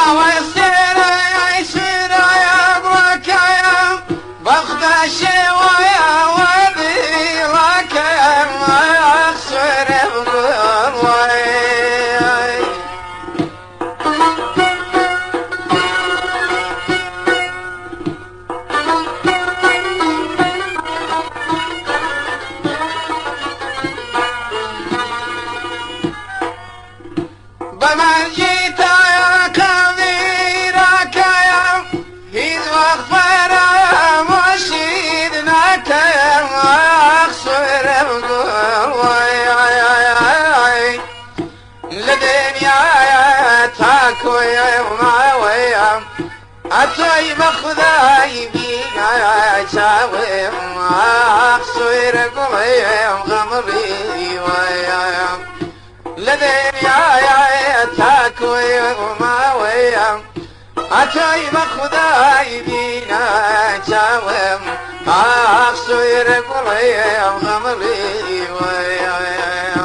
بمن جيت يا كبيرك يا هيد واغفر مشيدناك يا اخسر بقول لدنيا يا تاكو يا معويا أتوي بخذاي بينا يا شاوي اخسر قوي غمري ويا لدنيا يا تاكو يا معويا أتوي بخذاي بينا شاوي اخسر قوي غمري ويا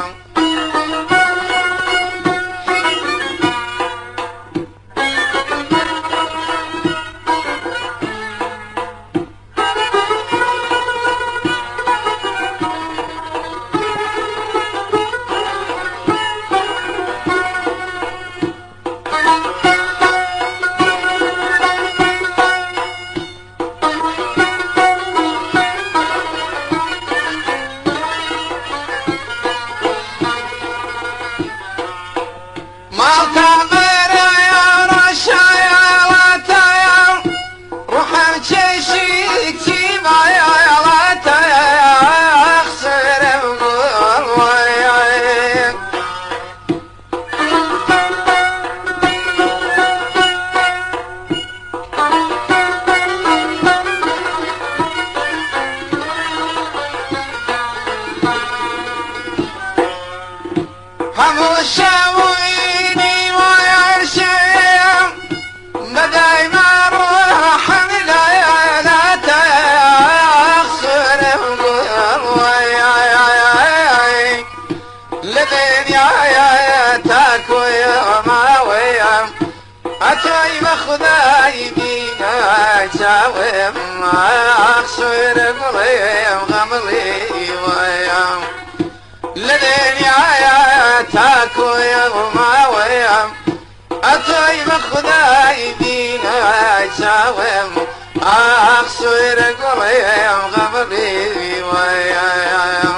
أتوي بخذاي بينا شاوم أخسر قلي وغمري ويا لدنيا يا تاكو يا غماويا أتوي بخذاي بينا شاوم أخسر قلي وغمري ويا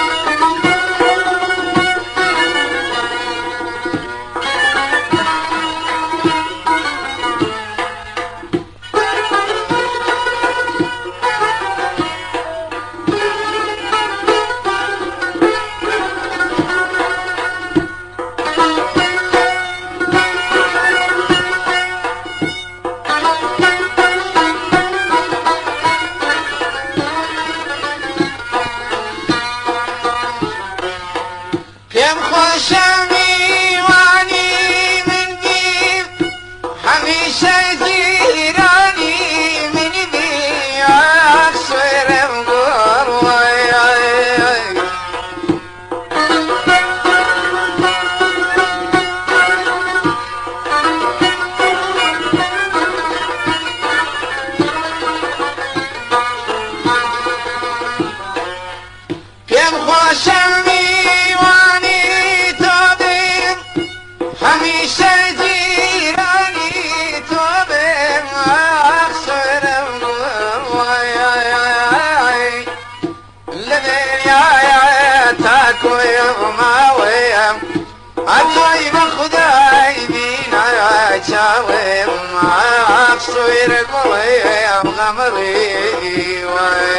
أتوي بخذاي بينا يا شاوم أخسر قوي غمري